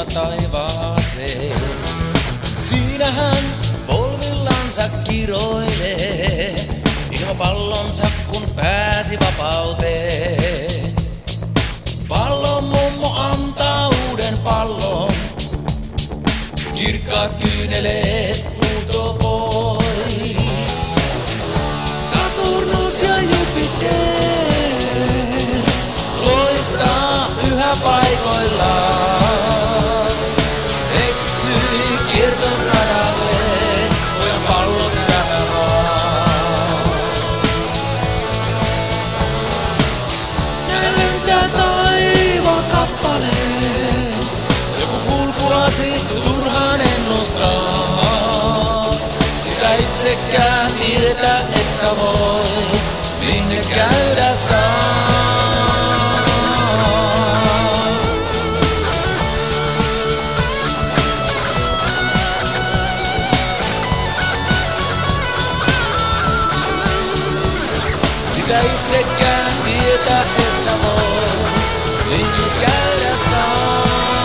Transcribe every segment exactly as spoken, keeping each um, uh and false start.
taivaaseen. Siinähän polvillansa kiroilee, ilmapallonsa kun pääsi vapauteen. Pallon mummo antaa uuden pallon, kirkkaat kyyneleet huutoo pois. Saturnus ja Jupiter loistaa yhä paikoillaan. Eksyi kiertoradalleen, pojan pallot tämä vaan. Näin lentää taivaan kappaleet, joku kulkuasi turhaan ennustaa. Sitä itsekään tietää et sä voi, minne käydä saa. Sitä itsekään tietää et sä voi, minne käydä saa.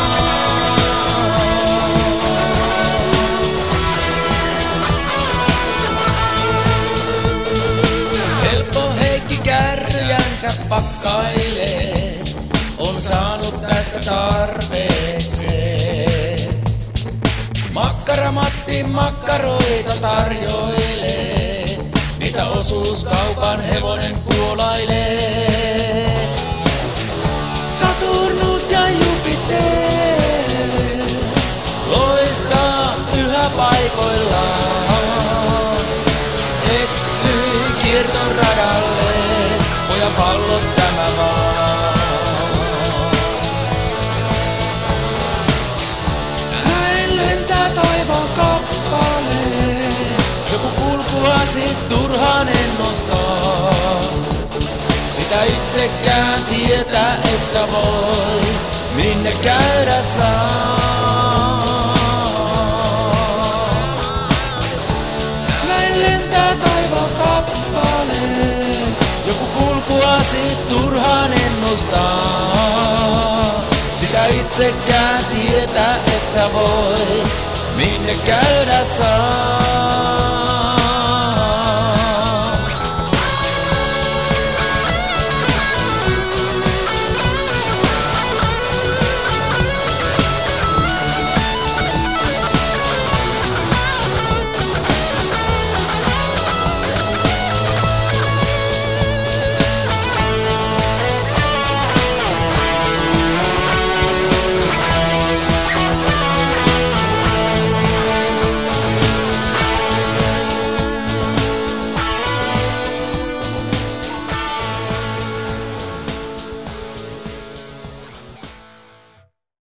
Helppo Heikki kärryjänsä pakkailee, on saanut tästä tarpeekseen. Makkara Matti makkaroita tarjoilee, niitä osuuskaupan hevonen kuolailee. Saturnus ja Jupiter loistaa yhä paikoillaan. Eksyi kiertoradalle, pojan pallot tämä vaan. Näin lentää taivaan kappale, joku kulkuasi turhaan ennustaa. Sitä itsekään tietää et sä voi, minne käydä saa. Näin lentää taivaan kappale, joku kulkuasi turhaan ennustaa. Sitä itsekään tietää et sä voi, minne käydä saa.